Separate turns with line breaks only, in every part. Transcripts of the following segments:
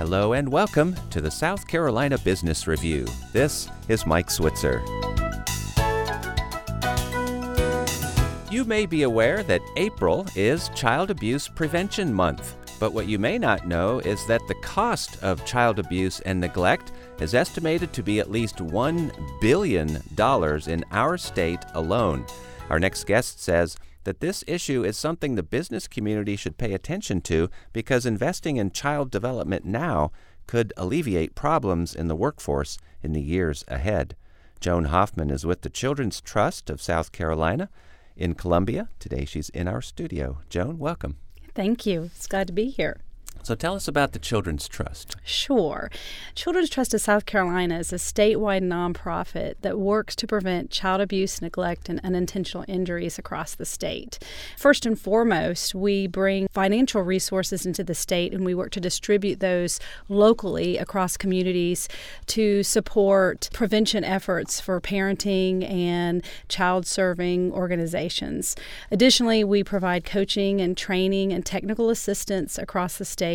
Hello and welcome to the South Carolina Business Review. This is Mike Switzer. You may be aware that April is Child Abuse Prevention Month, but what you may not know is that the cost of child abuse and neglect is estimated to be at least $1 billion in our state alone. Our next guest says that this issue is something the business community should pay attention to because investing in child development now could alleviate problems in the workforce in the years ahead. Joan Hoffman is with the Children's Trust of South Carolina in Columbia. Today she's in our studio. Joan, welcome.
Thank you. It's glad to be here.
So tell us about the Children's Trust.
Sure. Children's Trust of South Carolina is a statewide nonprofit that works to prevent child abuse, neglect, and unintentional injuries across the state. First and foremost, we bring financial resources into the state, and we work to distribute those locally across communities to support prevention efforts for parenting and child-serving organizations. Additionally, we provide coaching and training and technical assistance across the state.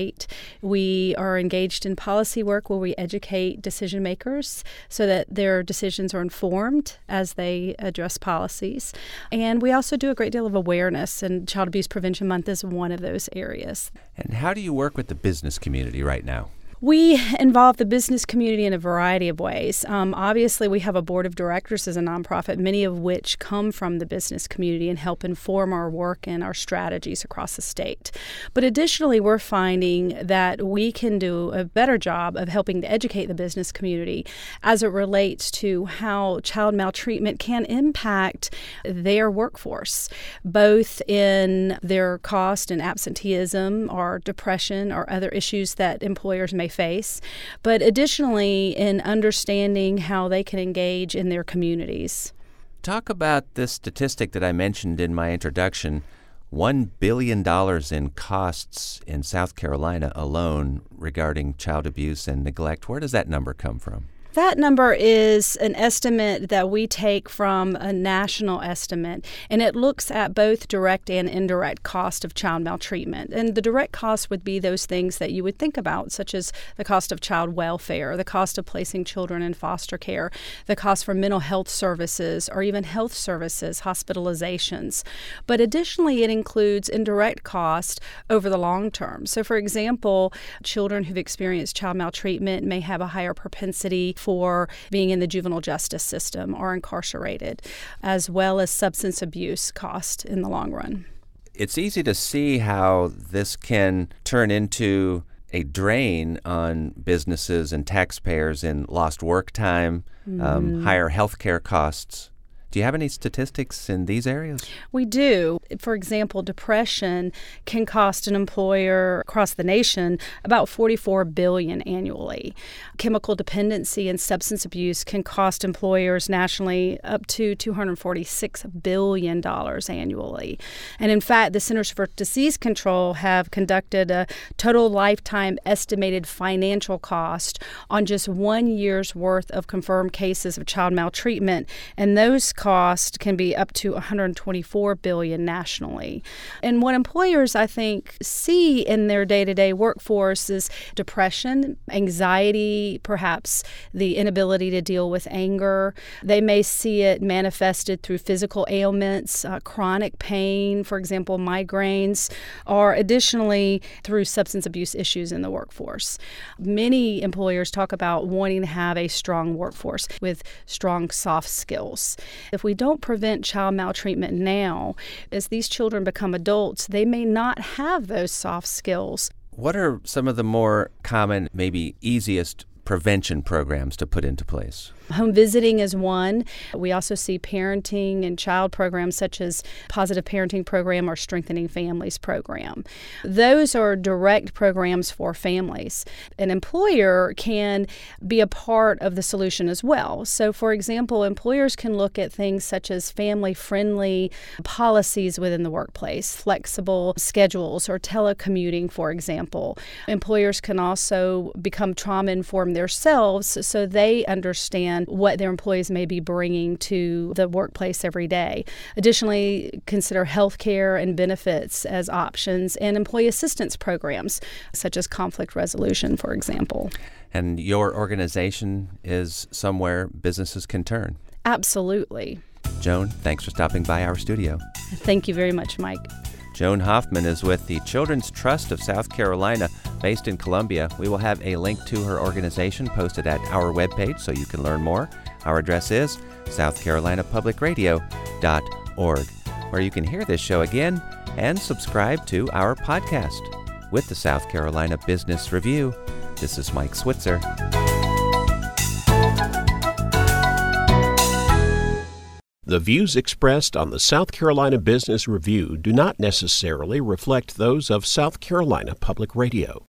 We are engaged in policy work where we educate decision makers so that their decisions are informed as they address policies. And we also do a great deal of awareness, and Child Abuse Prevention Month is one of those areas.
And how do you work with the business community right now?
We involve the business community in a variety of ways. Obviously, we have a board of directors as a nonprofit, many of which come from the business community and help inform our work and our strategies across the state. But additionally, we're finding that we can do a better job of helping to educate the business community as it relates to how child maltreatment can impact their workforce, both in their cost and absenteeism or depression or other issues that employers may face, but additionally in understanding how they can engage in their communities.
Talk about this statistic that I mentioned in my introduction, $1 billion in costs in South Carolina alone regarding child abuse and neglect. Where does that number come from?
That number is an estimate that we take from a national estimate, and it looks at both direct and indirect cost of child maltreatment. And the direct cost would be those things that you would think about, such as the cost of child welfare, the cost of placing children in foster care, the cost for mental health services, or even health services, hospitalizations. But additionally, it includes indirect cost over the long term. So, for example, children who've experienced child maltreatment may have a higher propensity for being in the juvenile justice system or incarcerated, as well as substance abuse cost in the long run.
It's easy to see how this can turn into a drain on businesses and taxpayers in lost work time, higher health care costs. Do you have any statistics in these areas?
We do. For example, depression can cost an employer across the nation about $44 billion annually. Chemical dependency and substance abuse can cost employers nationally up to $246 billion annually. And in fact, the Centers for Disease Control have conducted a total lifetime estimated financial cost on just 1 year's worth of confirmed cases of child maltreatment, and those cost can be up to $124 billion nationally. And what employers, I think, see in their day-to-day workforce is depression, anxiety, perhaps the inability to deal with anger. They may see it manifested through physical ailments, chronic pain, for example, migraines, or additionally through substance abuse issues in the workforce. Many employers talk about wanting to have a strong workforce with strong soft skills. If we don't prevent child maltreatment now, as these children become adults, they may not have those soft skills.
What are some of the more common, maybe easiest prevention programs to put into place?
Home visiting is one. We also see parenting and child programs such as Positive Parenting Program or Strengthening Families Program. Those are direct programs for families. An employer can be a part of the solution as well. So, for example, employers can look at things such as family-friendly policies within the workplace, flexible schedules, or telecommuting, for example. Employers can also become trauma-informed themselves so they understand understand what their employees may be bringing to the workplace every day. Additionally, consider health care and benefits as options and employee assistance programs, such as conflict resolution, for example.
And your organization is somewhere businesses can turn.
Absolutely.
Joan, thanks for stopping by our studio.
Thank you very much, Mike.
Joan Hoffman is with the Children's Trust of South Carolina, based in Columbia. We will have a link to her organization posted at our webpage so you can learn more. Our address is southcarolinapublicradio.org, where you can hear this show again and subscribe to our podcast. With the South Carolina Business Review, this is Mike Switzer.
The views expressed on the South Carolina Business Review do not necessarily reflect those of South Carolina Public Radio.